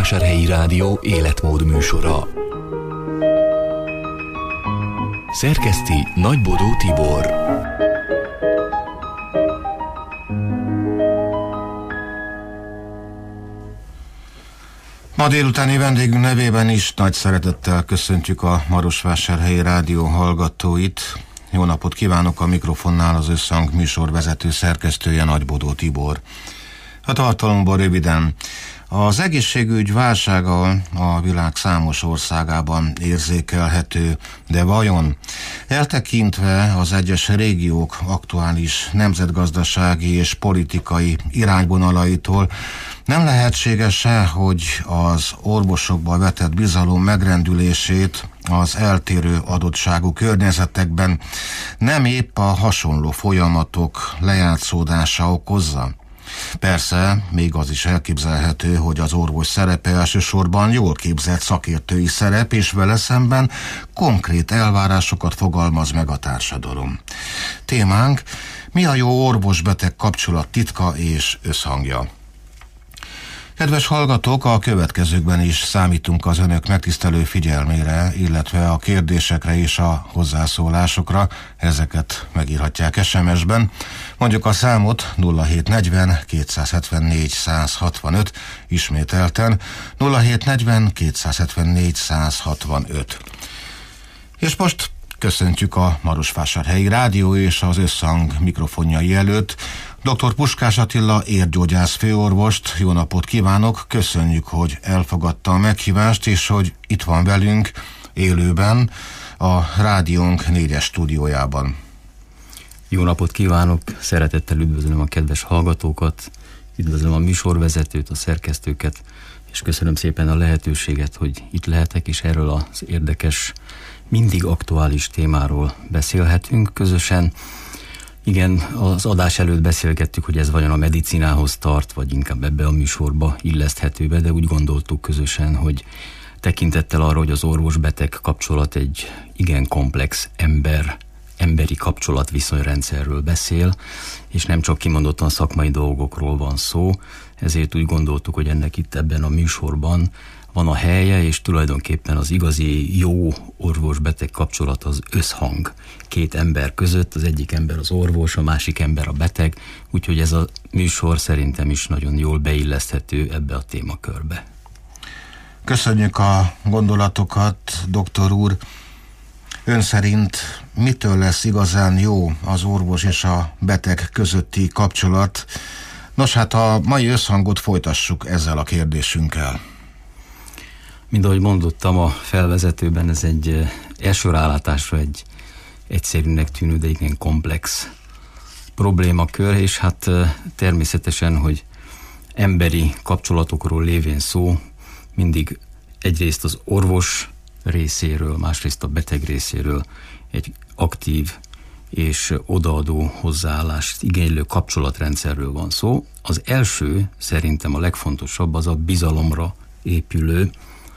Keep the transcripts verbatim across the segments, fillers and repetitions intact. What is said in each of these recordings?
Marosvásárhelyi Rádió életmód műsora. Szerkeszti Nagybodó Tibor. Ma délutáni vendégünk nevében is nagy szeretettel köszöntjük a Marosvásárhelyi Rádió hallgatóit. Jó napot kívánok, a mikrofonnál az Összhang műsorvezető szerkesztője Nagybodó Tibor. A tartalomban röviden. Az egészségügy válsága a világ számos országában érzékelhető, de vajon eltekintve az egyes régiók aktuális nemzetgazdasági és politikai irányvonalaitól nem lehetséges-e, hogy az orvosokba vetett bizalom megrendülését az eltérő adottságú környezetekben nem épp a hasonló folyamatok lejátszódása okozza? Persze, még az is elképzelhető, hogy az orvos szerepe elsősorban jól képzett szakértői szerep, és vele szemben konkrét elvárásokat fogalmaz meg a társadalom. Témánk: mi a jó orvos-beteg kapcsolat titka és összhangja? Kedves hallgatók, a következőkben is számítunk az önök megtisztelő figyelmére, illetve a kérdésekre és a hozzászólásokra. Ezeket megírhatják es em es-ben. Mondjuk a számot nulla hét negyven kétszázhetvennégy százhatvanöt, ismételten nulla hét negyven kétszázhetvennégy százhatvanöt. És most köszöntjük a Marosvásárhelyi Rádió és az Összhang mikrofonjai előtt doktor Puskás Attila érgyógyász főorvost. Jó napot kívánok, köszönjük, hogy elfogadta a meghívást, és hogy itt van velünk élőben a rádiónk négyes stúdiójában. Jó napot kívánok, szeretettel üdvözlöm a kedves hallgatókat, üdvözlöm a műsorvezetőt, a szerkesztőket, és köszönöm szépen a lehetőséget, hogy itt lehetek, és erről az érdekes, mindig aktuális témáról beszélhetünk közösen. Igen, az adás előtt beszélgettük, hogy ez vajon a medicinához tart, vagy inkább ebbe a műsorba illeszthető be, de úgy gondoltuk közösen, hogy tekintettel arra, hogy az orvos-beteg kapcsolat egy igen komplex ember, emberi kapcsolatviszonyrendszerről beszél, és nem csak kimondottan szakmai dolgokról van szó, ezért úgy gondoltuk, hogy ennek itt ebben a műsorban van a helye, és tulajdonképpen az igazi jó orvos-beteg kapcsolat az összhang két ember között, az egyik ember az orvos, a másik ember a beteg, úgyhogy ez a műsor szerintem is nagyon jól beilleszthető ebbe a témakörbe. Köszönjük a gondolatokat, doktor úr. Ön szerint mitől lesz igazán jó az orvos és a beteg közötti kapcsolat? Nos, hát a mai összhangot folytassuk ezzel a kérdésünkkel. Mint ahogy mondottam a felvezetőben, ez egy első rálátásra egy egyszerűnek tűnő, de igen komplex problémakör, és hát természetesen, hogy emberi kapcsolatokról lévén szó, mindig egyrészt az orvos részéről, másrészt a beteg részéről egy aktív és odaadó hozzáállást igénylő kapcsolatrendszerről van szó. Az első, szerintem a legfontosabb, az a bizalomra épülő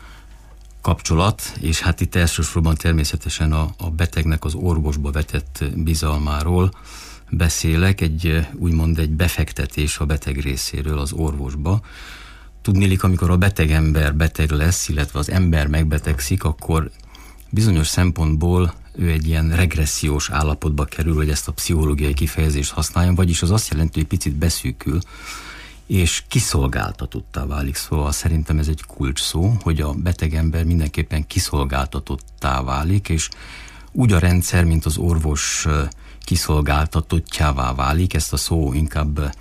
kapcsolat, és hát itt elsősorban természetesen a, a betegnek az orvosba vetett bizalmáról beszélek, egy úgymond egy befektetés a beteg részéről az orvosba. Tudniillik, amikor a beteg ember beteg lesz, illetve az ember megbetegszik, akkor bizonyos szempontból ő egy ilyen regressziós állapotba kerül, hogy ezt a pszichológiai kifejezést használjam, vagyis az azt jelenti, hogy picit beszűkül, és kiszolgáltatottá válik. Szóval szerintem ez egy kulcs szó, hogy a beteg ember mindenképpen kiszolgáltatottá válik, és úgy a rendszer, mint az orvos kiszolgáltatottjává válik. Ezt a szó inkább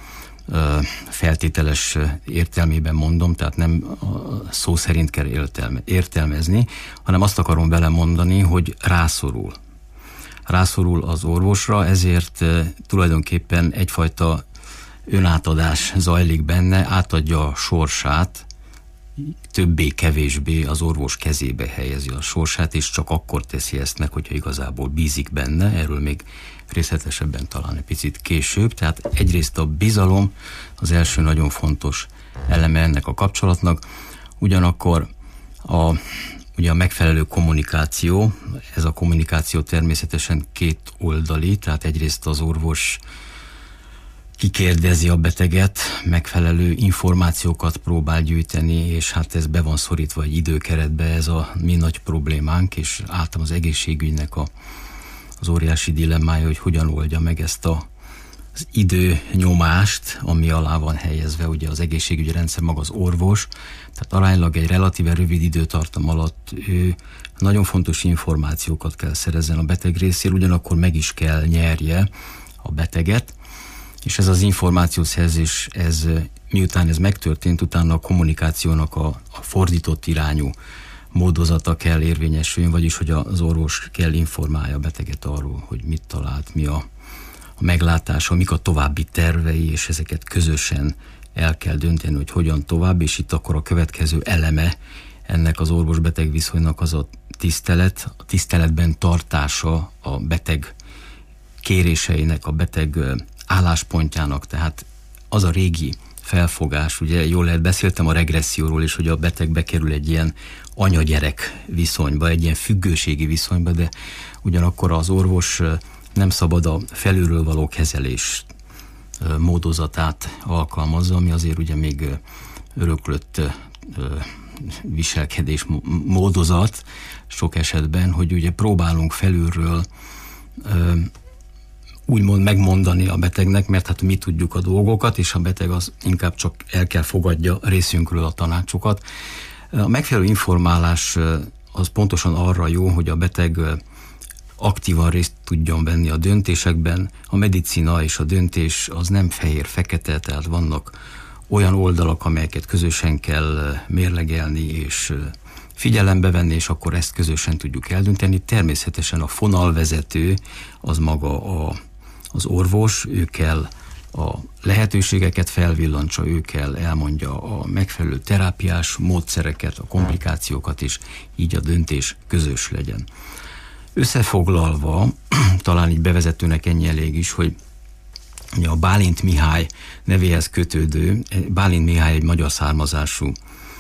feltételes értelmében mondom, tehát nem szó szerint kell értelme, értelmezni, hanem azt akarom vele mondani, hogy rászorul. Rászorul az orvosra, ezért tulajdonképpen egyfajta önátadás zajlik benne, átadja a sorsát, többé-kevésbé az orvos kezébe helyezi a sorsát, és csak akkor teszi ezt meg, hogyha igazából bízik benne, erről még részletesebben talán egy picit később. Tehát egyrészt a bizalom az első nagyon fontos eleme ennek a kapcsolatnak, ugyanakkor a, ugye a megfelelő kommunikáció, ez a kommunikáció természetesen két oldali, tehát egyrészt az orvos kikérdezi a beteget, megfelelő információkat próbál gyűjteni, és hát ez be van szorítva egy időkeretbe, ez a mi nagy problémánk, és általában az egészségügynek a, az óriási dilemmája, hogy hogyan oldja meg ezt a, az időnyomást, ami alá van helyezve, ugye az egészségügyi rendszer maga az orvos, tehát aránylag egy relatíve rövid időtartam alatt ő nagyon fontos információkat kell szerezzen a beteg részéről, ugyanakkor meg is kell nyerje a beteget, és ez az információszerzés, ez, miután ez megtörtént, utána a kommunikációnak a, a fordított irányú módozata kell érvényesüljön, vagyis hogy az orvos kell informálja a beteget arról, hogy mit talált, mi a, a meglátása, mik a további tervei, és ezeket közösen el kell dönteni, hogy hogyan tovább, és itt akkor a következő eleme ennek az orvos-beteg viszonynak az a tisztelet, a tiszteletben tartása a beteg kéréseinek, a beteg álláspontjának, tehát az a régi felfogás, ugye jól lehet, beszéltem a regresszióról is, hogy a beteg bekerül egy ilyen anya-gyerek viszonyba, egy ilyen függőségi viszonyba, de ugyanakkor az orvos nem szabad a felülről való kezelés módozatát alkalmazza, ami azért ugye még öröklött viselkedés módozat sok esetben, hogy ugye próbálunk felülről úgymond megmondani a betegnek, mert hát mi tudjuk a dolgokat, és a beteg az inkább csak el kell fogadja részünkről a tanácsokat. A megfelelő informálás az pontosan arra jó, hogy a beteg aktívan részt tudjon venni a döntésekben. A medicina és a döntés az nem fehér-fekete, tehát vannak olyan oldalak, amelyeket közösen kell mérlegelni és figyelembe venni, és akkor ezt közösen tudjuk eldönteni. Természetesen a fonalvezető az maga a, az orvos, ő kell a lehetőségeket felvillantsa, ő kell elmondja a megfelelő terápiás módszereket, a komplikációkat, és így a döntés közös legyen. Összefoglalva, talán így bevezetőnek ennyi elég is, hogy a Bálint Mihály nevéhez kötődő, Bálint Mihály egy magyar származású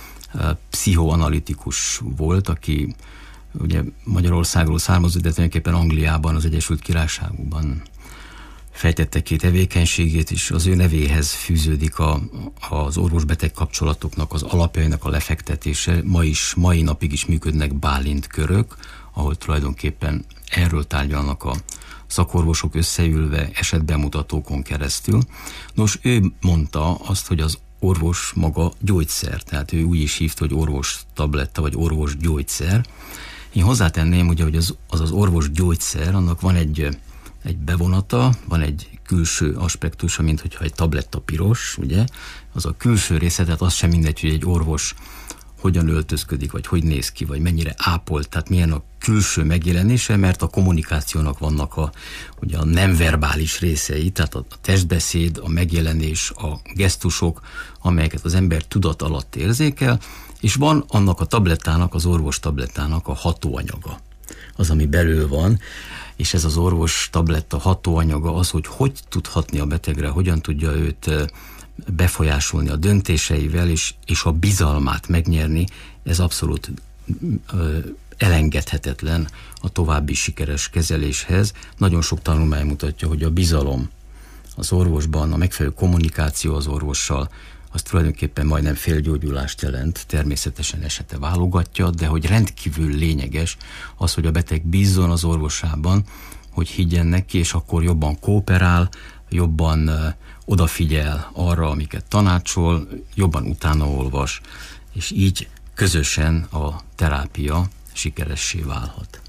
pszichoanalitikus volt, aki ugye Magyarországról származott, de tulajdonképpen Angliában, az Egyesült Királyságban fejtette ki tevékenységét, és az ő nevéhez fűződik a, az orvos-beteg kapcsolatoknak az alapjainak a lefektetése. Ma is, mai napig is működnek Bálint körök, ahol tulajdonképpen erről tárgyalnak a szakorvosok összeülve esetbemutatókon keresztül. Nos, ő mondta azt, hogy az orvos maga gyógyszer, tehát ő úgy is hívta, hogy orvos tabletta, vagy orvos gyógyszer. Én hozzátenném, ugye, hogy az, az az orvos gyógyszer, annak van egy, egy bevonata, van egy külső aspektusa, mint hogyha egy tabletta piros, ugye, az a külső része, tehát az sem mindegy, hogy egy orvos hogyan öltözködik, vagy hogy néz ki, vagy mennyire ápolt, tehát milyen a külső megjelenése, mert a kommunikációnak vannak a, ugye a nem verbális részei, tehát a testbeszéd, a megjelenés, a gesztusok, amelyeket az ember tudat alatt érzékel, és van annak a tablettának, az orvos tablettának a hatóanyaga, az, ami belül van, és ez az orvos tabletta hatóanyaga az, hogy hogy tud hatni a betegre, hogyan tudja őt befolyásolni a döntéseivel, és, és a bizalmát megnyerni, ez abszolút ö, elengedhetetlen a további sikeres kezeléshez. Nagyon sok tanulmány mutatja, hogy a bizalom az orvosban, a megfelelő kommunikáció az orvossal, az tulajdonképpen majdnem félgyógyulást jelent, természetesen esete válogatja, de hogy rendkívül lényeges az, hogy a beteg bízzon az orvosában, hogy higgyen neki, és akkor jobban kooperál, jobban uh, odafigyel arra, amiket tanácsol, jobban utána olvas, és így közösen a terápia sikeressé válhat.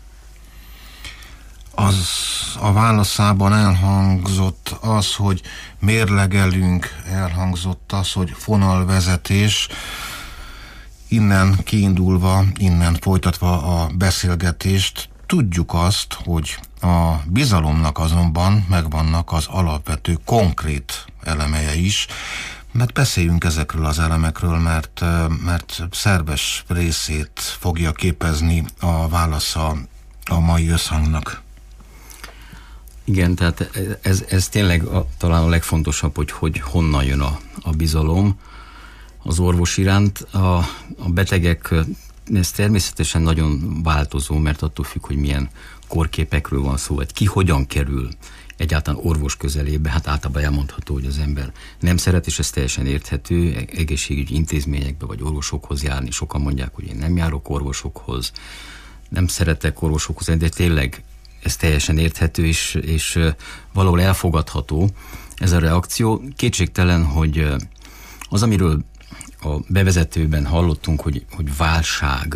Az a válaszában elhangzott az, hogy mérlegelünk, elhangzott az, hogy fonalvezetés, innen kiindulva, innen folytatva a beszélgetést, tudjuk azt, hogy a bizalomnak azonban megvannak az alapvető, konkrét elemei is, mert beszéljünk ezekről az elemekről, mert, mert szerves részét fogja képezni a válasza a mai összhangnak. Igen, tehát ez, ez tényleg a, talán a legfontosabb, hogy, hogy honnan jön a, a bizalom az orvos iránt. A, a betegek, ez természetesen nagyon változó, mert attól függ, hogy milyen korképekről van szó, vagy ki hogyan kerül egyáltalán orvos közelébe, hát általában elmondható, hogy az ember nem szeret, és ez teljesen érthető, egészségügyi intézményekbe vagy orvosokhoz járni. Sokan mondják, hogy én nem járok orvosokhoz, nem szeretek orvosokhoz, de tényleg ez teljesen érthető, és, és valahol elfogadható ez a reakció. Kétségtelen, hogy az, amiről a bevezetőben hallottunk, hogy, hogy válság,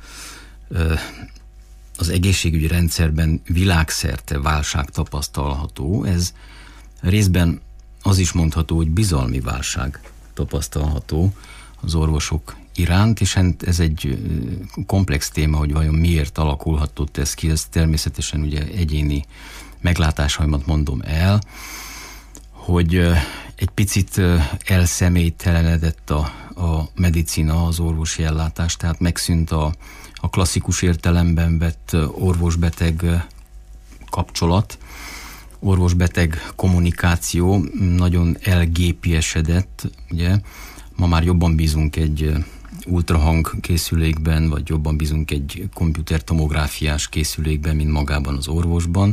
az egészségügyi rendszerben világszerte válság tapasztalható, ez részben az is mondható, hogy bizalmi válság tapasztalható az orvosok iránt, és ez egy komplex téma, hogy vajon miért alakulhatott ez ki, ez természetesen ugye egyéni meglátásaimat mondom el, hogy egy picit elszemélytelenedett a, a medicina, az orvosi ellátás, tehát megszűnt a, a klasszikus értelemben vett orvos-beteg kapcsolat, orvos-beteg kommunikáció nagyon elgépiesedett, ugye, ma már jobban bízunk egy ultrahang készülékben, vagy jobban bízunk egy komputertomográfiás készülékben, mint magában az orvosban.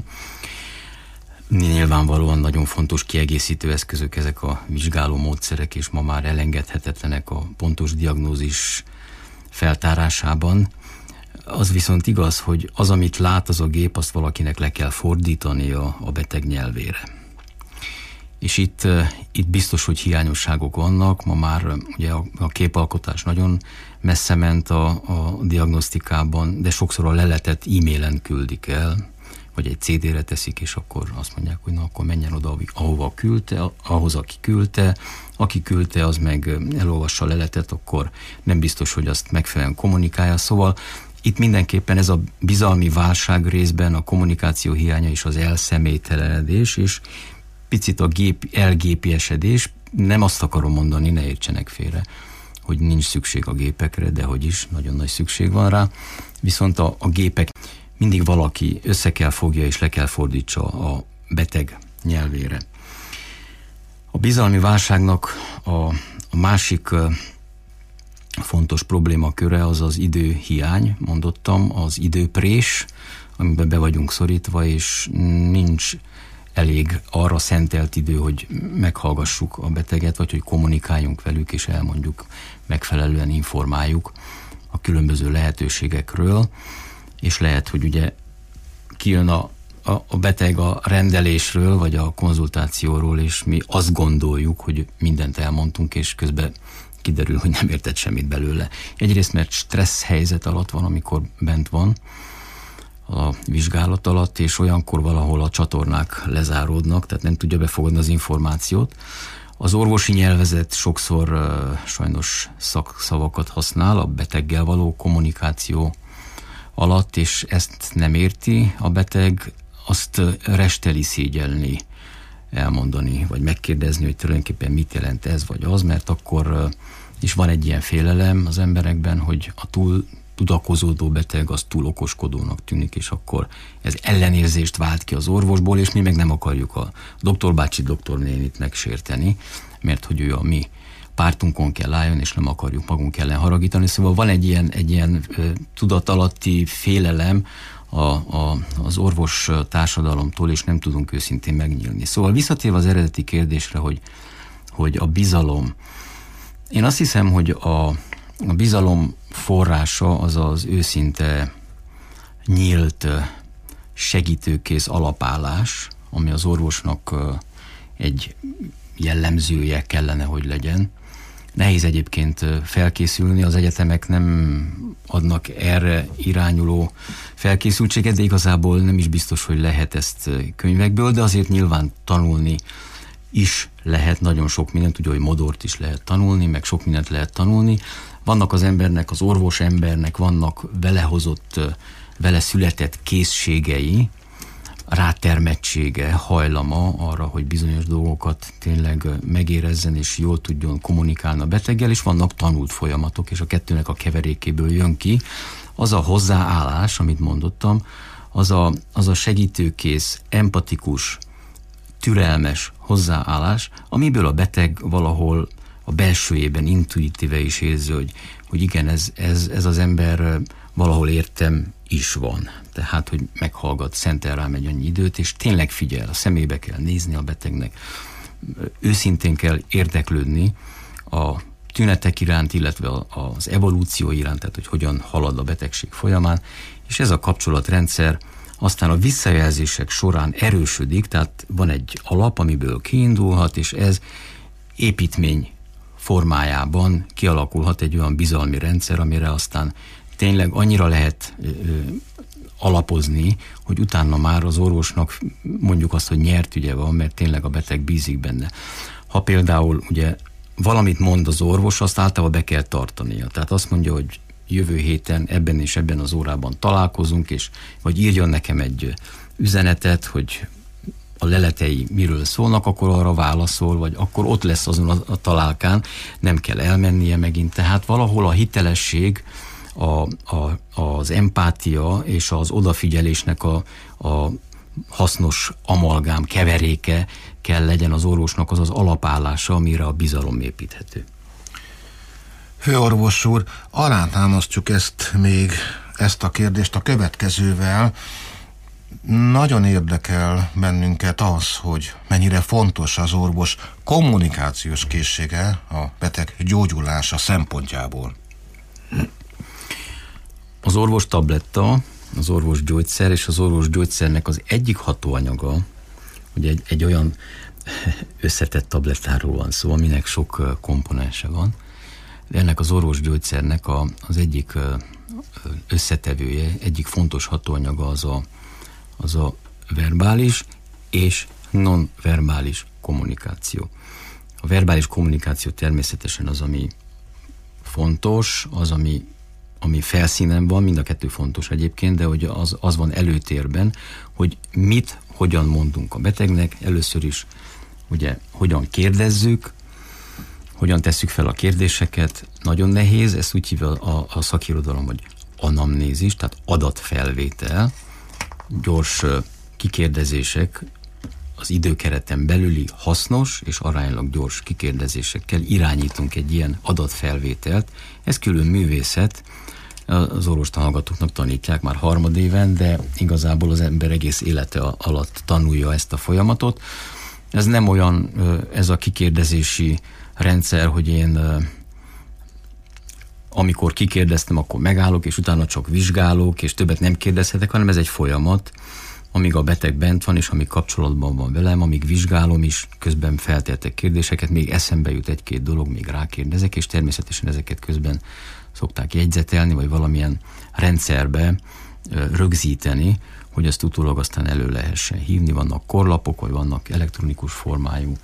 Nyilvánvalóan nagyon fontos kiegészítő eszközök ezek a vizsgáló módszerek, és ma már elengedhetetlenek a pontos diagnózis feltárásában. Az viszont igaz, hogy az, amit lát az a gép, azt valakinek le kell fordítani a, a beteg nyelvére. És itt, itt biztos, hogy hiányosságok vannak. Ma már ugye a, a képalkotás nagyon messze ment a, a diagnosztikában, de sokszor a leletet e-mailen küldik el, vagy egy cé dére teszik, és akkor azt mondják, hogy na, akkor menjen oda, ahova küldte, ahhoz, aki küldte. Aki küldte, az meg elolvassa a leletet, akkor nem biztos, hogy azt megfelelően kommunikálja. Szóval itt mindenképpen ez a bizalmi válság részben, a kommunikáció hiánya és az elszemélytelenedés, és picit a gép, elgépiesedés. Nem azt akarom mondani, ne értsenek félre, hogy nincs szükség a gépekre, de hogy is, nagyon nagy szükség van rá. Viszont a, a gépek mindig valaki össze kell fogja és le kell fordítsa a beteg nyelvére. A bizalmi válságnak a, a másik fontos problémaköre az az időhiány, mondottam, az időprés, amiben be vagyunk szorítva, és nincs elég arra szentelt idő, hogy meghallgassuk a beteget, vagy hogy kommunikáljunk velük, és elmondjuk, megfelelően informáljuk a különböző lehetőségekről, és lehet, hogy ugye kijön a, a, a beteg a rendelésről, vagy a konzultációról, és mi azt gondoljuk, hogy mindent elmondtunk, és közben kiderül, hogy nem értett semmit belőle. Egyrészt, mert stressz helyzet alatt van, amikor bent van a vizsgálat alatt, és olyankor valahol a csatornák lezáródnak, tehát nem tudja befogadni az információt. Az orvosi nyelvezet sokszor uh, sajnos szakszavakat használ a beteggel való kommunikáció alatt, és ezt nem érti a beteg, azt resteli szégyelni, elmondani, vagy megkérdezni, hogy tulajdonképpen mit jelent ez vagy az, mert akkor is van egy ilyen félelem az emberekben, hogy a túl tudakozódó beteg az túl okoskodónak tűnik, és akkor ez ellenérzést vált ki az orvosból, és mi meg nem akarjuk a doktorbácsi, doktornénit megsérteni, mert hogy ő a mi pártunkon kell álljon, és nem akarjuk magunk ellen haragítani. Szóval van egy ilyen, egy ilyen ö, tudatalatti félelem a, a, az orvos társadalomtól, és nem tudunk őszintén megnyílni. Szóval visszatérve az eredeti kérdésre, hogy, hogy a bizalom. Én azt hiszem, hogy a, a bizalom forrása az az őszinte, nyílt, segítőkész alapállás, ami az orvosnak egy jellemzője kellene, hogy legyen. Nehéz egyébként felkészülni, az egyetemek nem adnak erre irányuló felkészültséget, de igazából nem is biztos, hogy lehet ezt könyvekből, de azért nyilván tanulni is lehet, nagyon sok mindent, ugye, hogy modort is lehet tanulni, meg sok mindent lehet tanulni. Vannak az embernek, az orvos embernek vannak vele hozott, vele született készségei, rátermettsége, hajlama arra, hogy bizonyos dolgokat tényleg megérezzen és jól tudjon kommunikálni a beteggel, és vannak tanult folyamatok, és a kettőnek a keverékéből jön ki az a hozzáállás, amit mondottam, az a, az a segítőkész, empatikus, türelmes hozzáállás, amiből a beteg valahol a belsőjében intuitíve is érzi, hogy, hogy igen, ez, ez, ez az ember valahol értem is van. Tehát, hogy meghallgat, szentel rá megy annyi időt, és tényleg figyel, a szemébe kell nézni a betegnek. Őszintén kell érdeklődni a tünetek iránt, illetve az evolúció iránt, tehát hogy hogyan halad a betegség folyamán, és ez a kapcsolatrendszer aztán a visszajelzések során erősödik, tehát van egy alap, amiből kiindulhat, és ez építmény formájában kialakulhat egy olyan bizalmi rendszer, amire aztán tényleg annyira lehet ö, alapozni, hogy utána már az orvosnak mondjuk azt, hogy nyert ügye van, mert tényleg a beteg bízik benne. Ha például ugye valamit mond az orvos, azt általában be kell tartania. Tehát azt mondja, hogy jövő héten ebben és ebben az órában találkozunk, és vagy írjon nekem egy üzenetet, hogy a leletei miről szólnak, akkor arra válaszol, vagy akkor ott lesz azon a, a találkán, nem kell elmennie megint. Tehát valahol a hitelesség, a, a, az empátia és az odafigyelésnek a, a hasznos amalgám, keveréke kell legyen az orvosnak az az alapállása, amire a bizalom építhető. Főorvos úr, alátámasztjuk ezt még, ezt a kérdést a következővel. Nagyon érdekel bennünket az, hogy mennyire fontos az orvos kommunikációs készsége a beteg gyógyulása szempontjából. Az orvos tabletta, az orvos gyógyszer és az orvos gyógyszernek az egyik hatóanyaga, ugye egy, egy olyan összetett tablettáról van szó, aminek sok komponense van, de ennek az orvos gyógyszernek a, az egyik összetevője, egyik fontos hatóanyaga az a, az a verbális és non-verbális kommunikáció. A verbális kommunikáció természetesen az, ami fontos, az, ami, ami felszínen van, mind a kettő fontos egyébként, de hogy az, az van előtérben, hogy mit, hogyan mondunk a betegnek, először is ugye hogyan kérdezzük, hogyan tesszük fel a kérdéseket, nagyon nehéz, ezt úgy hívja a, a szakirodalom, hogy anamnézis, tehát adatfelvétel, gyors kikérdezések, az időkereten belüli hasznos és aránylag gyors kikérdezésekkel irányítunk egy ilyen adatfelvételt. Ez külön művészet, az orvostanhallgatóknak tanítják már harmadéven, de igazából az ember egész élete alatt tanulja ezt a folyamatot. Ez nem olyan, ez a kikérdezési rendszer, hogy én amikor kikérdeztem, akkor megállok, és utána csak vizsgálok, és többet nem kérdezhetek, hanem ez egy folyamat, amíg a beteg bent van, és amíg kapcsolatban van velem, amíg vizsgálom is, közben feltettek kérdéseket, még eszembe jut egy-két dolog, még rákérdezek, és természetesen ezeket közben szokták jegyzetelni, vagy valamilyen rendszerbe rögzíteni, hogy ezt utólag aztán elő lehessen hívni. Vannak korlapok, vagy vannak elektronikus formájú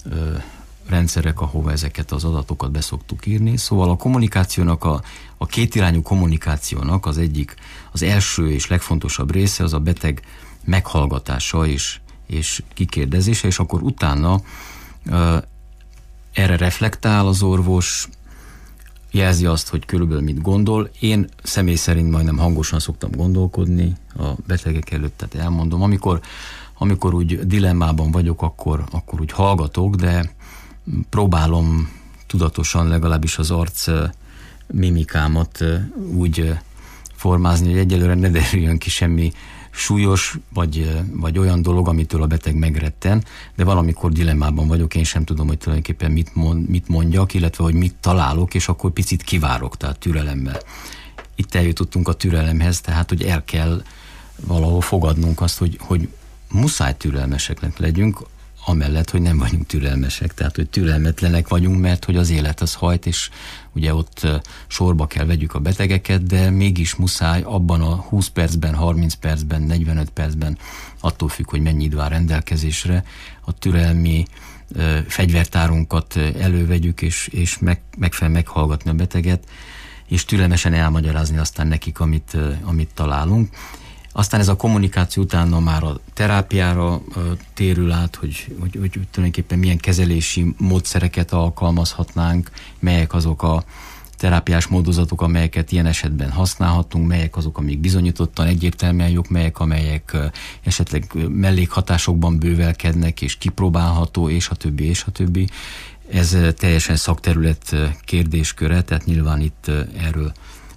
rendszerek, ahova ezeket az adatokat beszoktuk írni. Szóval a kommunikációnak, a, a kétirányú kommunikációnak az egyik, az első és legfontosabb része az a beteg meghallgatása és, és kikérdezése, és akkor utána uh, erre reflektál az orvos, jelzi azt, hogy körülbelül mit gondol. Én személy szerint majdnem hangosan szoktam gondolkodni a betegek előtt, tehát elmondom. Amikor, amikor úgy dilemmában vagyok, akkor, akkor úgy hallgatok, de próbálom tudatosan legalábbis az arc mimikámat úgy formázni, hogy egyelőre ne derüljön ki semmi súlyos, vagy, vagy olyan dolog, amitől a beteg megretten, de valamikor dilemmában vagyok, én sem tudom, hogy tulajdonképpen mit, mond, mit mondjak, illetve hogy mit találok, és akkor picit kivárok, tehát türelemmel. Itt eljutottunk a türelemhez, tehát hogy el kell valahol fogadnunk azt, hogy, hogy muszáj türelmesek legyünk, amellett, hogy nem vagyunk türelmesek, tehát hogy türelmetlenek vagyunk, mert hogy az élet az hajt, és ugye ott sorba kell vegyük a betegeket, de mégis muszáj abban a húsz percben, harminc percben, negyvenöt percben, attól függ, hogy mennyi idő áll rendelkezésre, a türelmi ö, fegyvertárunkat elővegyük, és, és meg, megfelelően meghallgatni a beteget, és türelmesen elmagyarázni aztán nekik, amit, ö, amit találunk. Aztán ez a kommunikáció utána már a terápiára térül át, hogy, hogy, hogy tulajdonképpen milyen kezelési módszereket alkalmazhatnánk, melyek azok a terápiás módozatok, amelyeket ilyen esetben használhatunk, melyek azok, amik bizonyítottan egyértelműen jók, melyek, amelyek esetleg mellékhatásokban bővelkednek, és kipróbálható, és a többi, és a többi. Ez teljesen szakterület kérdésköre, tehát nyilván itt erről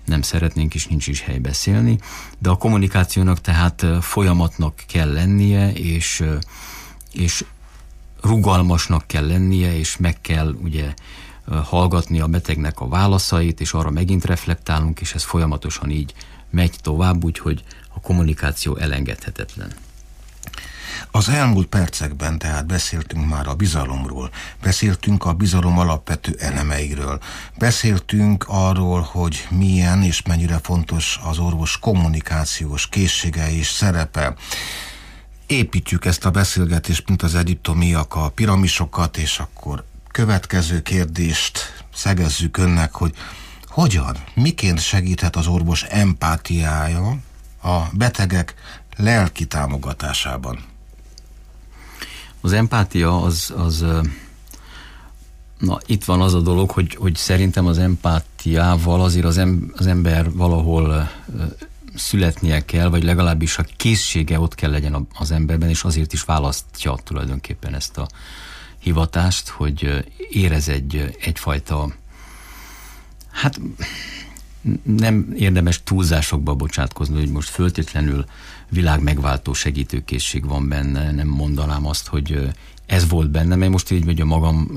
nem szeretnénk és nincs is hely beszélni, de a kommunikációnak tehát folyamatnak kell lennie, és, és rugalmasnak kell lennie, és meg kell ugye hallgatni a betegnek a válaszait, és arra megint reflektálunk, és ez folyamatosan így megy tovább, úgyhogy a kommunikáció elengedhetetlen. Az elmúlt percekben tehát beszéltünk már a bizalomról, beszéltünk a bizalom alapvető elemeiről, beszéltünk arról, hogy milyen és mennyire fontos az orvos kommunikációs készsége és szerepe. Építjük ezt a beszélgetést, mint az egyiptomiak a piramisokat, és akkor következő kérdést szegezzük önnek, hogy hogyan, miként segíthet az orvos empátiája a betegek lelki támogatásában? Az empátia az, az na itt van az a dolog, hogy, hogy szerintem az empátiával azért az, em, az ember valahol születnie kell, vagy legalábbis a készsége ott kell legyen az emberben, és azért is választja tulajdonképpen ezt a hivatást, hogy érez egy, egyfajta, hát nem érdemes túlzásokba bocsátkozni, hogy most föltétlenül világ megváltó segítőkészség van benne, nem mondanám azt, hogy ez volt benne, mert most így megy a magam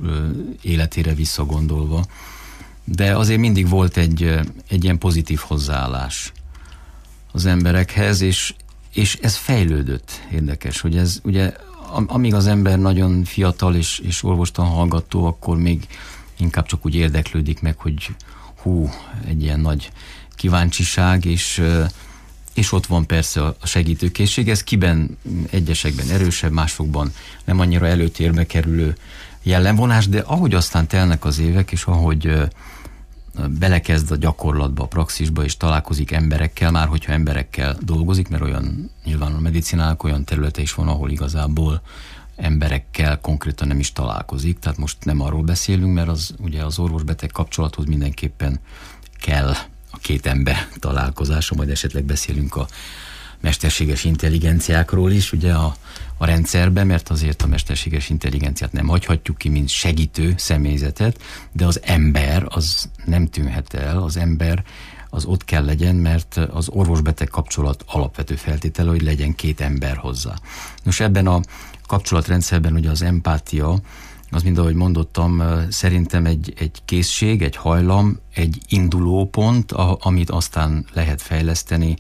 életére visszagondolva, de azért mindig volt egy, egy ilyen pozitív hozzáállás az emberekhez, és, és ez fejlődött. Érdekes, hogy ez ugye, amíg az ember nagyon fiatal és, és orvostan hallgató, akkor még inkább csak úgy érdeklődik meg, hogy hú, egy ilyen nagy kíváncsiság, és, és ott van persze a segítőkészség, ez kiben egyesekben erősebb, másokban nem annyira előtérbe kerülő jellemvonás, de ahogy aztán telnek az évek, és ahogy belekezd a gyakorlatba, a praxisba, és találkozik emberekkel, már hogyha emberekkel dolgozik, mert olyan nyilván a medicinának olyan területe is van, ahol igazából emberekkel konkrétan nem is találkozik, tehát most nem arról beszélünk, mert az ugye az orvos-beteg kapcsolathoz mindenképpen kell a két ember találkozása, majd esetleg beszélünk a mesterséges intelligenciákról is, ugye a, a rendszerben, mert azért a mesterséges intelligenciát nem hagyhatjuk ki, mint segítő személyzetet, de az ember az nem tűnhet el, az ember az ott kell legyen, mert az orvos-beteg kapcsolat alapvető feltétele, hogy legyen két ember hozzá. Nos, ebben a kapcsolatrendszerben ugye az empátia, az mind ahogy mondottam, szerintem egy, egy készség, egy hajlam, egy indulópont, amit aztán lehet fejleszteni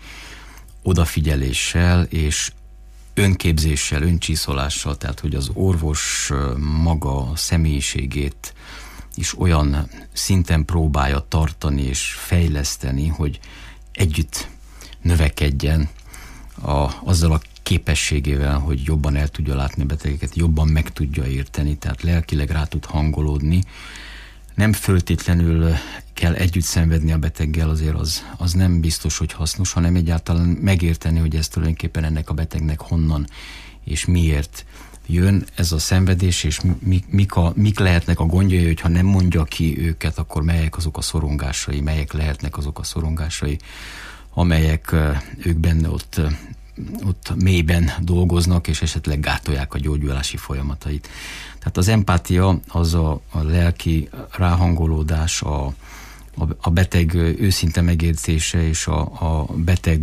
odafigyeléssel és önképzéssel, öncsiszоlással, tehát hogy az orvos maga személyiségét is olyan szinten próbálja tartani és fejleszteni, hogy együtt növekedjen a, azzal a képességével, hogy jobban el tudja látni a betegeket, jobban meg tudja érteni, tehát lelkileg rá tud hangolódni. Nem föltétlenül kell együtt szenvedni a beteggel, azért az, az nem biztos, hogy hasznos, hanem egyáltalán megérteni, hogy ez tulajdonképpen ennek a betegnek honnan és miért jön ez a szenvedés, és mi, mik, a, mik lehetnek a gondjai, hogyha nem mondja ki őket, akkor melyek azok a szorongásai, melyek lehetnek azok a szorongásai, amelyek ők benne ott ott mélyben dolgoznak, és esetleg gátolják a gyógyulási folyamatait. Tehát az empátia az a, a lelki ráhangolódás, a, a, a beteg őszinte megértése, és a, a beteg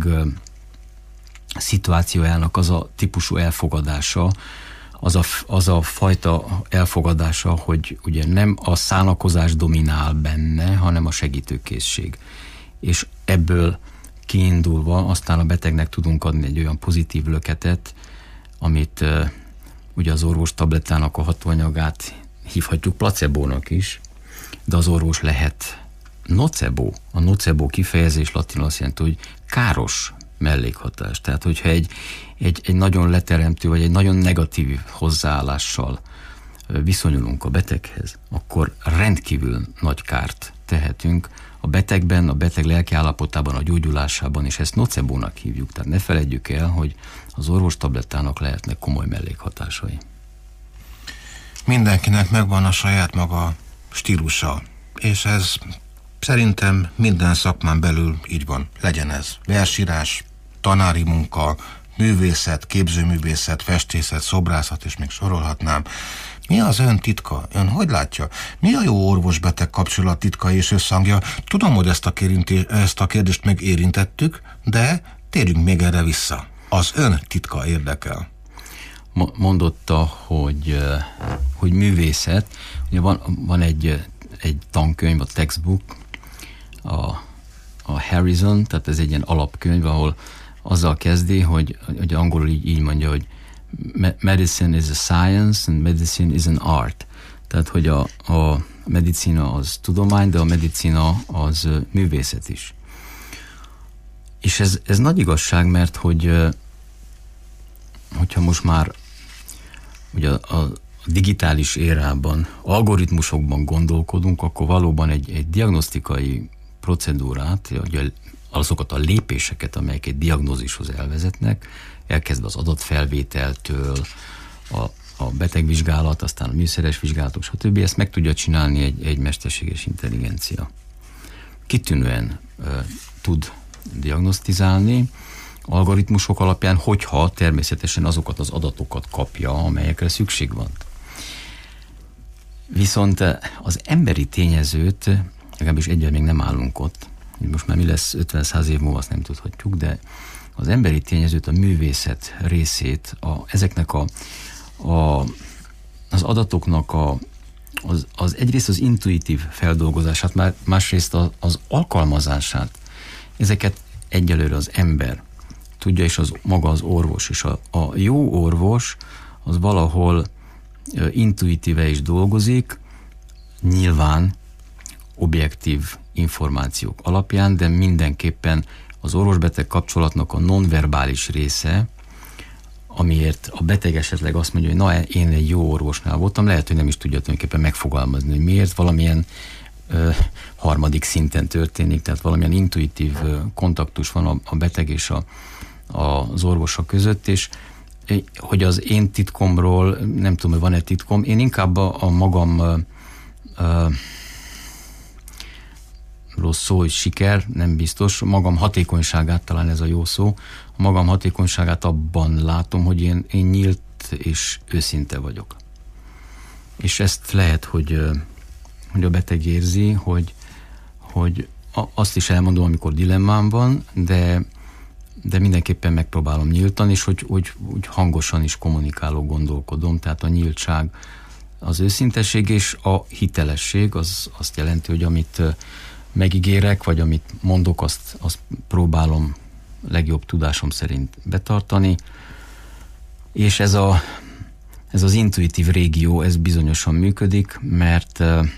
szituációjának az a típusú elfogadása, az a, az a fajta elfogadása, hogy ugye nem a szánakozás dominál benne, hanem a segítőkészség. És ebből kiindulva aztán a betegnek tudunk adni egy olyan pozitív löketet, amit uh, ugye az orvos tablettának a hatóanyagát hívhatjuk placebónak is, de az orvos lehet nocebo. A nocebo kifejezés latinul azt jelenti, hogy káros mellékhatás. Tehát, hogyha egy, egy, egy nagyon leteremtő, vagy egy nagyon negatív hozzáállással viszonyulunk a beteghez, akkor rendkívül nagy kárt tehetünk a betegben, a beteg lelki állapotában, a gyógyulásában, és ezt nocebónak hívjuk. Tehát ne feledjük el, hogy az orvostablettának lehetnek komoly mellékhatásai. Mindenkinek megvan a saját maga stílusa, és ez szerintem minden szakmán belül így van. Legyen ez versírás, tanári munka, művészet, képzőművészet, festészet, szobrászat, és még sorolhatnám. Mi az ön titka? Ön hogy látja? Mi a jó orvos-beteg kapcsolat titka és összhangja? Tudom, hogy ezt a, kérinti, ezt a kérdést még érintettük, de térjünk még erre vissza. Az ön titka érdekel. Mondotta, hogy, hogy művészet. Ugye van, van egy, egy tankönyv, a textbook, a, a Harrison, tehát ez egy ilyen alapkönyv, ahol azzal kezdi, hogy, hogy angolul így, így mondja, hogy medicine is a science and medicine is an art. Tehát, hogy a, a medicina az tudomány, de a medicina az művészet is. És ez, ez nagy igazság, mert hogy hogyha most már ugye a, a digitális érában, algoritmusokban gondolkodunk, akkor valóban egy, egy diagnosztikai procedúrát, ugye azokat a lépéseket, amelyek egy diagnózishoz elvezetnek, elkezdve az adatfelvételtől, a, a betegvizsgálat, aztán a műszeres vizsgálatok, stb. Ezt meg tudja csinálni egy, egy mesterséges intelligencia. Kitűnően ö, tud diagnosztizálni algoritmusok alapján, hogyha természetesen azokat az adatokat kapja, amelyekre szükség van. Viszont az emberi tényezőt, legalábbis egyel még nem állunk ott, most már mi lesz ötven-száz év múlva, azt nem tudhatjuk, de az emberi tényezőt, a művészet részét, a, ezeknek a, a, az adatoknak a, az, az egyrészt az intuitív feldolgozását, már másrészt a, az alkalmazását, ezeket egyelőre az ember tudja, és az maga az orvos. És a, a jó orvos az valahol intuitíve is dolgozik, nyilván objektív információk alapján, de mindenképpen az orvos-beteg kapcsolatnak a nonverbális része, amiért a beteg esetleg azt mondja, hogy na, én egy jó orvosnál voltam, lehet, hogy nem is tudja tulajdonképpen megfogalmazni, hogy miért, valamilyen ö, harmadik szinten történik, tehát valamilyen intuitív ö, kontaktus van a, a beteg és a, a, az orvosa között, és hogy az én titkomról, nem tudom, hogy van-e titkom, én inkább a, a magam ö, ö, rossz szó, hogy siker, nem biztos. Magam hatékonyságát, talán ez a jó szó, a magam hatékonyságát abban látom, hogy én, én nyílt és őszinte vagyok. És ezt lehet, hogy, hogy a beteg érzi, hogy, hogy azt is elmondom, amikor dilemmám van, de, de mindenképpen megpróbálom nyíltan, és hogy, hogy, hogy hangosan is kommunikálok, gondolkodom, tehát a nyíltság, az őszintesség és a hitelesség, az azt jelenti, hogy amit megígérek, vagy amit mondok, azt, azt próbálom legjobb tudásom szerint betartani, és ez, a, ez az intuitív régió, ez bizonyosan működik, mert uh,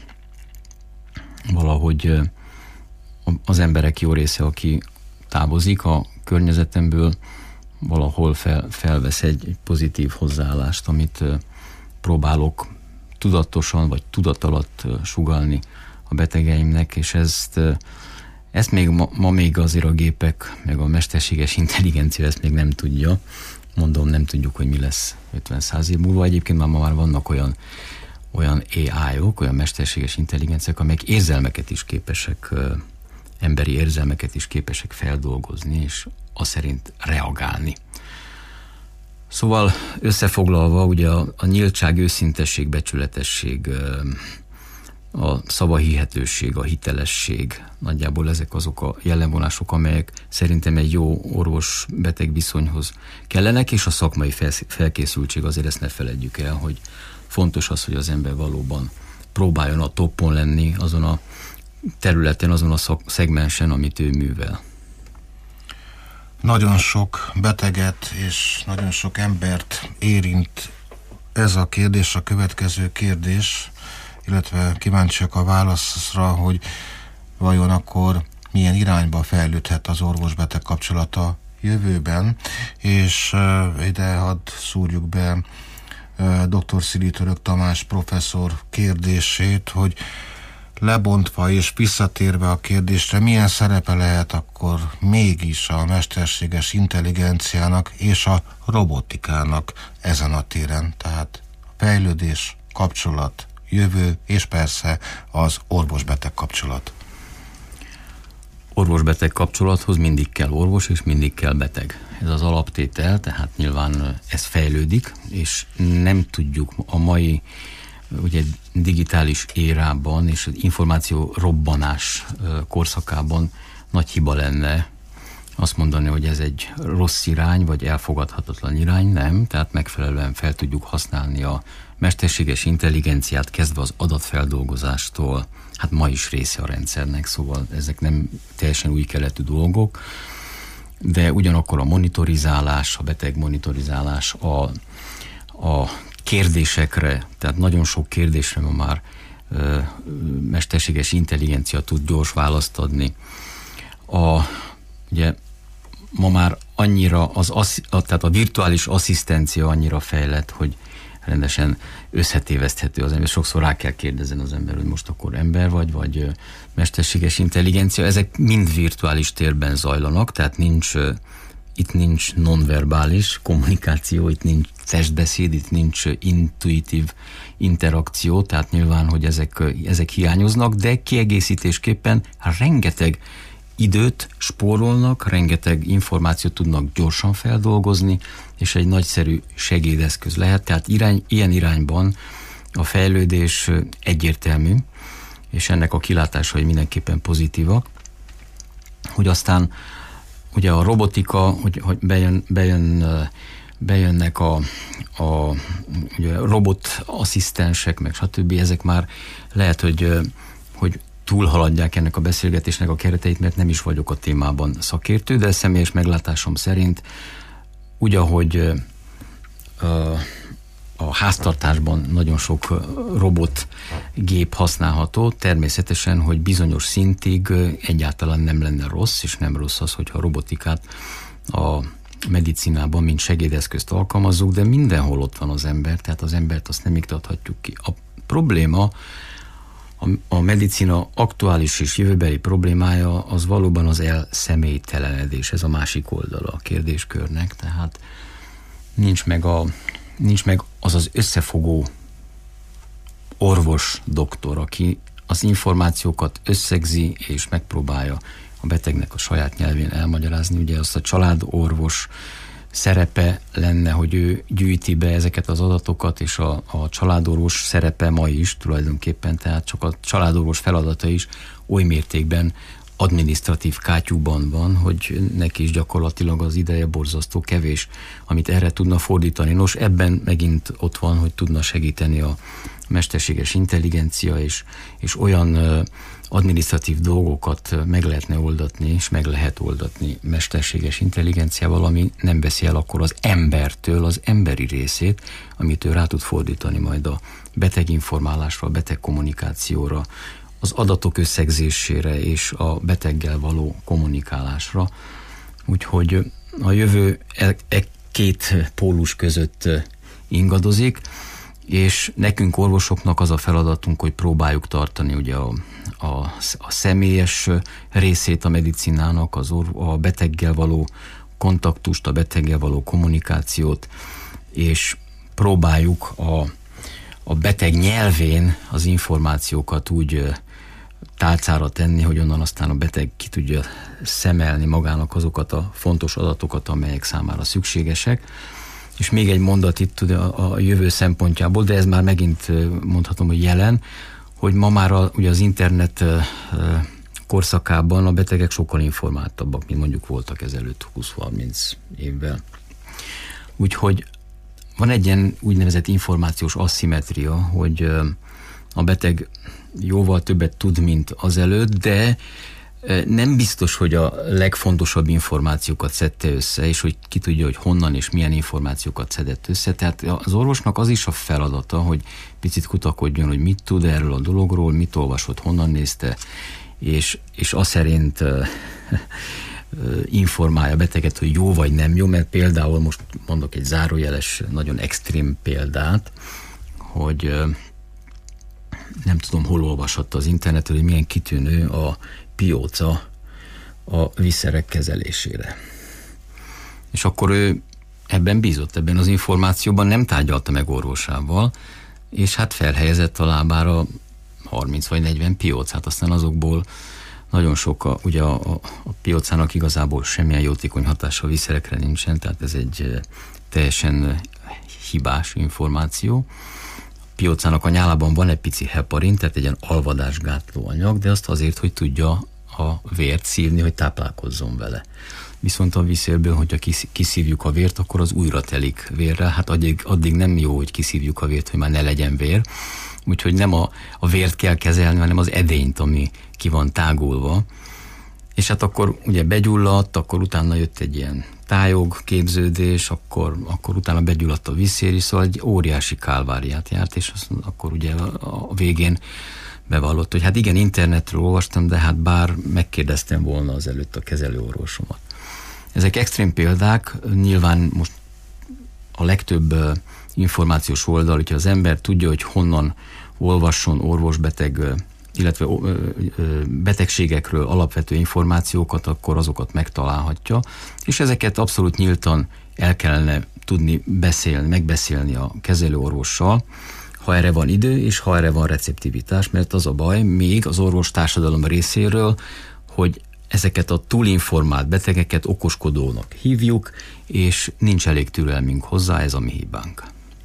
valahogy uh, az emberek jó része, aki távozik a környezetemből, valahol fel, felvesz egy, egy pozitív hozzáállást, amit uh, próbálok tudatosan, vagy tudat alatt uh, sugallni a betegeimnek, és ezt, ezt még ma, ma még azért a gépek, meg a mesterséges intelligencia ezt még nem tudja. Mondom, nem tudjuk, hogy mi lesz ötven-száz év múlva. Egyébként már ma már vannak olyan, olyan á í-ok, olyan mesterséges intelligenciák, amelyek érzelmeket is képesek, emberi érzelmeket is képesek feldolgozni, és azt szerint reagálni. Szóval összefoglalva, ugye a, a nyíltság, őszintesség, becsületesség, a szavahihetőség, a hitelesség, nagyjából ezek azok a jellemvonások, amelyek szerintem egy jó orvos-beteg viszonyhoz kellenek, és a szakmai felkészültség, azért ezt ne feledjük el, hogy fontos az, hogy az ember valóban próbáljon a toppon lenni azon a területen, azon a szak- szegmensen, amit ő művel. Nagyon sok beteget és nagyon sok embert érint ez a kérdés, a következő kérdés, illetve kíváncsiak a válaszra, hogy vajon akkor milyen irányba fejlődhet az orvos-beteg kapcsolata jövőben, és uh, ide hadd szúrjuk be uh, dr. Szili Török Tamás professzor kérdését, hogy lebontva és visszatérve a kérdésre, milyen szerepe lehet akkor mégis a mesterséges intelligenciának és a robotikának ezen a téren, tehát a fejlődés, kapcsolat, jövő, és persze az orvos-beteg kapcsolat. orvos-beteg kapcsolathoz mindig kell orvos, és mindig kell beteg. Ez az alaptétel, tehát nyilván ez fejlődik, és nem tudjuk a mai ugye, digitális érában és az információ robbanás korszakában nagy hiba lenne azt mondani, hogy ez egy rossz irány, vagy elfogadhatatlan irány, nem, tehát megfelelően fel tudjuk használni a mesterséges intelligenciát, kezdve az adatfeldolgozástól, hát ma is része a rendszernek, szóval ezek nem teljesen új keletű dolgok, de ugyanakkor a monitorizálás, a beteg monitorizálás, a, a kérdésekre, tehát nagyon sok kérdésre ma már ö, mesterséges intelligencia tud gyors választ adni. A, ugye ma már annyira az, assz, a, tehát a virtuális asszisztencia annyira fejlett, hogy rendesen összetéveszthető az ember. Sokszor rá kell kérdezni az ember, hogy most akkor ember vagy, vagy mesterséges intelligencia. Ezek mind virtuális térben zajlanak, tehát nincs, itt nincs nonverbális kommunikáció, itt nincs testbeszéd, itt nincs intuitív interakció, tehát nyilván, hogy ezek, ezek hiányoznak, de kiegészítésképpen rengeteg időt spórolnak, rengeteg információt tudnak gyorsan feldolgozni, és egy nagyszerű segédeszköz lehet. Tehát irány, ilyen irányban a fejlődés egyértelmű, és ennek a kilátásai mindenképpen pozitívak. Hogy aztán ugye a robotika, hogy, hogy bejön, bejön, bejönnek a, a ugye robotasszisztensek, meg stb. Ezek már lehet, hogy, hogy túlhaladják ennek a beszélgetésnek a kereteit, mert nem is vagyok a témában szakértő, de személyes meglátásom szerint úgy, ahogy a háztartásban nagyon sok robotgép használható, természetesen, hogy bizonyos szintig egyáltalán nem lenne rossz, és nem rossz az, hogyha a robotikát a medicinában, mint segédeszközt alkalmazzuk, de mindenhol ott van az ember, tehát az embert azt nem iktathatjuk ki. A probléma, a, a medicina aktuális és jövőbeli problémája az valóban az elszemélytelenedés, ez a másik oldala a kérdéskörnek, tehát nincs meg, a, nincs meg az az összefogó orvos, doktor, aki az információkat összegzi és megpróbálja a betegnek a saját nyelvén elmagyarázni. Ugye azt a családorvos szerepe lenne, hogy ő gyűjti be ezeket az adatokat, és a, a családorvos szerepe ma is tulajdonképpen, tehát csak a családorvos feladata is oly mértékben adminisztratív kátyúban van, hogy neki is gyakorlatilag az ideje borzasztó kevés, amit erre tudna fordítani. Nos, ebben megint ott van, hogy tudna segíteni a mesterséges intelligencia, és, és olyan uh, adminisztratív dolgokat meg lehetne oldatni, és meg lehet oldatni mesterséges intelligenciával, ami nem veszi el akkor az embertől az emberi részét, amit ő rá tud fordítani majd a beteginformálásra, a beteg kommunikációra, az adatok összegzésére és a beteggel való kommunikálásra. Úgyhogy a jövő e, e két pólus között ingadozik, és nekünk orvosoknak az a feladatunk, hogy próbáljuk tartani ugye a, a, a személyes részét a medicinának, az orv, a beteggel való kontaktust, a beteggel való kommunikációt, és próbáljuk a, a beteg nyelvén az információkat úgy tálcára tenni, hogy onnan aztán a beteg ki tudja szemelni magának azokat a fontos adatokat, amelyek számára szükségesek. És még egy mondat itt a, a jövő szempontjából, de ez már megint mondhatom, hogy jelen, hogy ma már a, ugye az internet korszakában a betegek sokkal informáltabbak, mint mondjuk voltak ezelőtt húsz-harminc évvel. Úgyhogy van egy ilyen úgynevezett információs asszimetria, hogy a beteg jóval többet tud, mint azelőtt, de nem biztos, hogy a legfontosabb információkat szedte össze, és hogy ki tudja, hogy honnan és milyen információkat szedett össze. Tehát az orvosnak az is a feladata, hogy picit kutakodjon, hogy mit tud erről a dologról, mit olvasott, honnan nézte, és, és azt szerint informálja a beteget, hogy jó vagy nem jó, mert például most mondok egy zárójeles, nagyon extrém példát, hogy nem tudom, hol olvashatta az interneten, hogy milyen kitűnő a pióca a vízszerek kezelésére. És akkor ő ebben bízott, ebben az információban, nem tárgyalta meg orvosával, és hát felhelyezett a lábára harminc vagy negyven piócát, aztán azokból nagyon sok, a, ugye a, a, a piócának igazából semmilyen jótékony hatása a vízszerekre nincsen, tehát ez egy teljesen hibás információ. A piócának a nyálában van egy pici heparin, tehát egy ilyen alvadásgátló anyag, de azt azért, hogy tudja a vért szívni, hogy táplálkozzon vele. Viszont a vízszérből, hogyha kiszívjuk a vért, akkor az újra telik vérrel. Hát addig, addig nem jó, hogy kiszívjuk a vért, hogy már ne legyen vér. Úgyhogy nem a, a vért kell kezelni, hanem az edényt, ami ki van tágulva. És hát akkor ugye begyulladt, akkor utána jött egy ilyen tájog képződés, akkor, akkor utána begyulladt a vízszér is, szóval egy óriási kálváriát járt, és azt, akkor ugye a, a végén bevallott, hogy hát igen, internetről olvastam, de hát bár megkérdeztem volna azelőtt a kezelőorvosomat. Ezek extrém példák, nyilván most a legtöbb uh, információs oldal, hogyha az ember tudja, hogy honnan olvasson orvosbeteg, uh, illetve uh, uh, betegségekről alapvető információkat, akkor azokat megtalálhatja, és ezeket abszolút nyíltan el kellene tudni beszélni, megbeszélni a kezelőorvossal, ha erre van idő, és ha erre van receptivitás, mert az a baj még az orvos társadalom részéről, hogy ezeket a túlinformált betegeket okoskodónak hívjuk, és nincs elég türelmünk hozzá, ez a mi hibánk.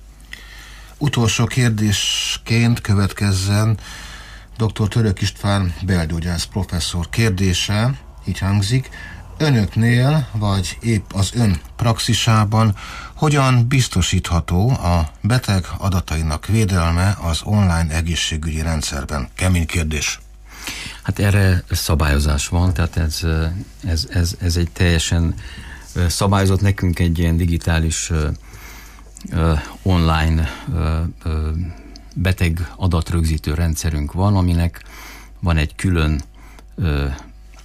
Utolsó kérdésként következzen dr. Török István belgyógyász professzor kérdése, így hangzik: önöknél, vagy épp az ön praxisában hogyan biztosítható a beteg adatainak védelme az online egészségügyi rendszerben? Kemény kérdés. Hát erre szabályozás van, tehát ez, ez, ez, ez egy teljesen szabályozott, nekünk egy ilyen digitális uh, online uh, uh, beteg adatrögzítő rendszerünk van, aminek van egy külön uh,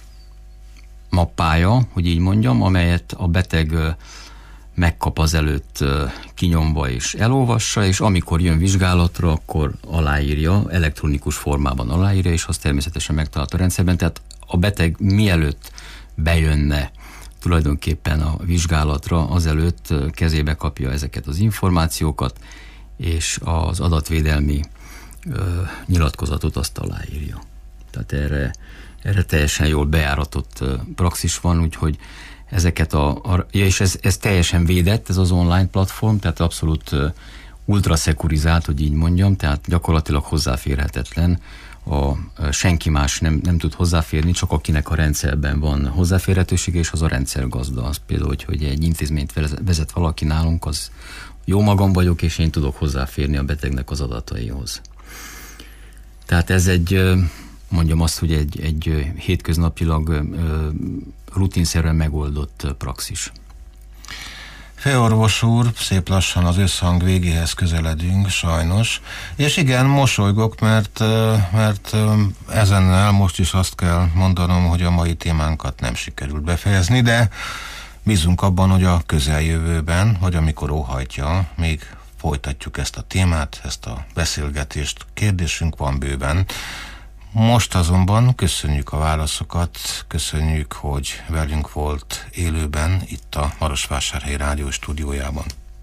mappája, hogy így mondjam, amelyet a beteg uh, megkap azelőtt uh, kinyomva és elolvassa, és amikor jön vizsgálatra, akkor aláírja, elektronikus formában aláírja, és az természetesen megtalálható a rendszerben, tehát a beteg mielőtt bejönne tulajdonképpen a vizsgálatra, azelőtt uh, kezébe kapja ezeket az információkat, és az adatvédelmi uh, nyilatkozatot azt aláírja. Tehát erre, erre teljesen jól bejáratott uh, praxis van, úgyhogy ezeket a, a ja, és ez, ez teljesen védett, ez az online platform, tehát abszolút uh, ultraszekurizált, hogy így mondjam, tehát gyakorlatilag hozzáférhetetlen, a, uh, senki más nem, nem tud hozzáférni, csak akinek a rendszerben van hozzáférhetősége, és az a rendszer gazda. Az például, hogy, hogy egy intézményt vezet valaki nálunk, az jó magam vagyok, és én tudok hozzáférni a betegnek az adataihoz. Tehát ez egy, mondjam azt, hogy egy, egy hétköznapilag rutinszerűen megoldott praxis. Főorvos úr, szép lassan az összhang végéhez közeledünk, sajnos. És igen, mosolygok, mert, mert ezennel most is azt kell mondanom, hogy a mai témánkat nem sikerült befejezni, de bízunk abban, hogy a közeljövőben, vagy amikor óhajtja, még folytatjuk ezt a témát, ezt a beszélgetést. Kérdésünk van bőven. Most azonban köszönjük a válaszokat, köszönjük, hogy velünk volt élőben itt a Marosvásárhelyi Rádió stúdiójában.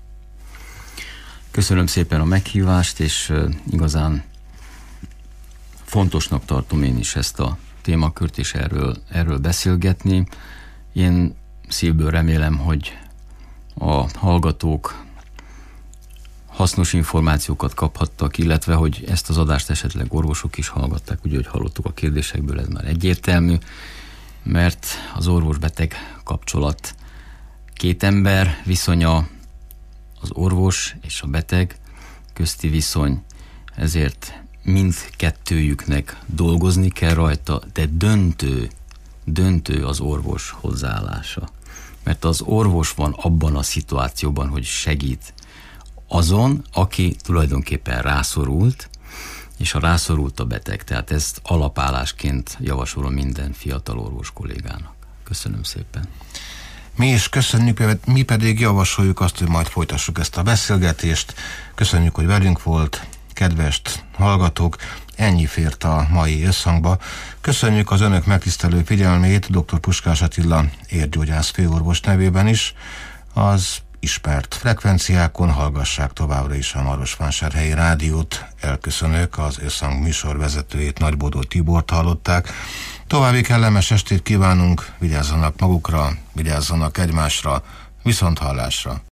Köszönöm szépen a meghívást, és igazán fontosnak tartom én is ezt a témakört, és erről, erről beszélgetni. Én szívből remélem, hogy a hallgatók hasznos információkat kaphattak, illetve hogy ezt az adást esetleg orvosok is hallgatták, ugye, hogy hallottuk a kérdésekből, ez már egyértelmű, mert az orvos-beteg kapcsolat két ember viszonya, az orvos és a beteg közti viszony, ezért mindkettőjüknek dolgozni kell rajta, de döntő, döntő az orvos hozzáállása. Mert az orvos van abban a szituációban, hogy segít azon, aki tulajdonképpen rászorult, és a rászorult a beteg. Tehát ezt alapállásként javasolom minden fiatal orvos kollégának. Köszönöm szépen. Mi is köszönjük, mi pedig javasoljuk azt, hogy majd folytassuk ezt a beszélgetést. Köszönjük, hogy velünk volt, kedves hallgatók, ennyi fért a mai összhangba. Köszönjük az önök megtisztelő figyelmét dr. Puskás Attila érgyógyász főorvos nevében is. Az ismert frekvenciákon hallgassák továbbra is a Marosvásárhelyi Rádiót. Elköszönök, az összhang műsorvezetőjét, Nagybódó Tibort hallották. További kellemes estét kívánunk, vigyázzanak magukra, vigyázzanak egymásra, viszont hallásra.